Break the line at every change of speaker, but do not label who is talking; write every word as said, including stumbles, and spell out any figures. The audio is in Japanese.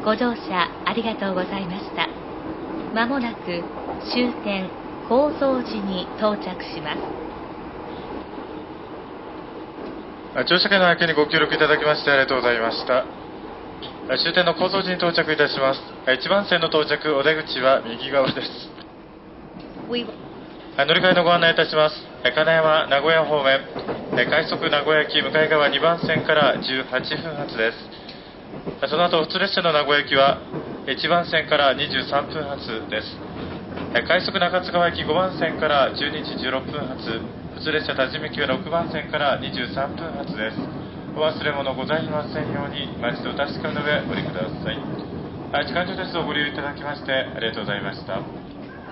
ご乗車ありがとうございました。まもなく終点高蔵寺に到着します。
乗車券の発券にご協力いただきましてありがとうございました。終点の高蔵寺に到着いたします。いちばん線の到着、お出口は右側です。
We...
乗り換えのご案内いたします。金山、名古屋方面、快速名古屋駅向かい側にばん線からじゅうはちふん発です。その後、普通列車の名古屋駅はいちばん線からにじゅうさんぷん発です。快速中津川駅ごばん線からじゅうにじじゅうろっぷん発、普通列車多治見駅はろくばん線からにじゅうさんぷん発です。お忘れ物ございませんように、今一度お確かめの上お降りください。時間上鉄道をご利用いただきましてありがとうございました。